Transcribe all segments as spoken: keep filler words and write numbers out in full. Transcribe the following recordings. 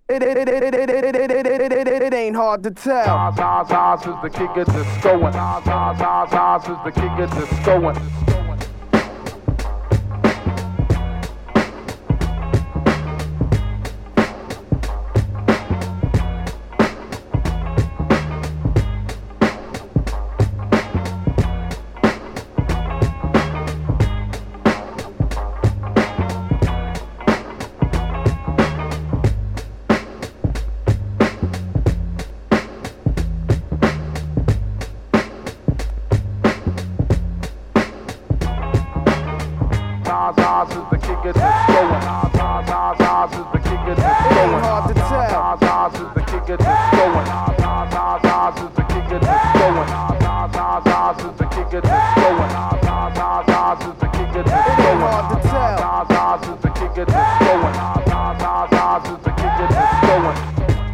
It, it, it, it, it, it, it, it, it, it, it, it ain't hard to tell. Oz, Oz, Oz is the king of discoing. Oz, Oz, Oz, Oz is the king of discoing. Oz, Oz is the king of discoing. Oz, Oz, Oz, Oz is the king of discoing. Hard to tell. Oz, Oz is the king of discoing. Oz, Oz, Oz, Oz is the king of discoing. Oz, Oz, Oz, Oz is the king of discoing. Oz, Oz, Oz, Oz is the king of discoing. hard to tell. Oz, Oz is the king of discoing. Oz, Oz, Oz, Oz is the king of discoing.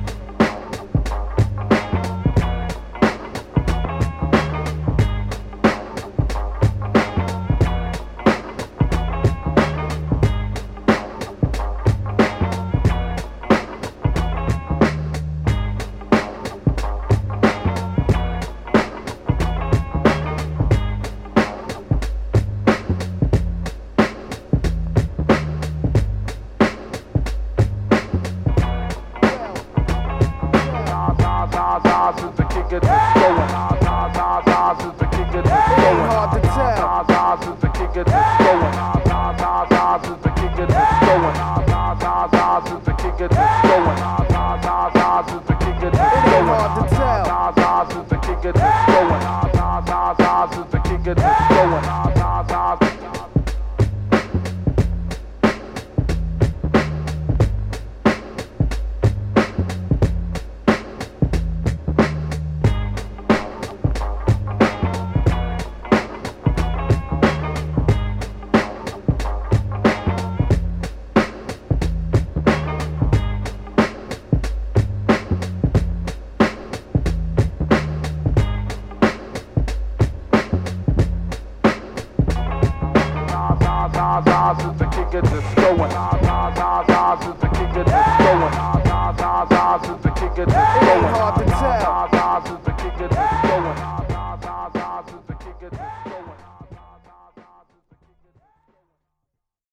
Oz, Oz is the king of discoing. Oz, Oz, Oz, Oz is the king of discoing. hard to tell. Oz, Oz is the king of discoing. Oz, Oz, Oz, Oz is the king of discoing. Oz, Oz, Oz, Oz is the king of discoing. Oz, Oz, Oz, Oz is the king of discoing. hard to tell. Oz, Oz is the king of discoing. Oz, Oz, Oz, Oz is the king of discoing. Oz, Oz, Oz. Oz, Oz is the king of discoing.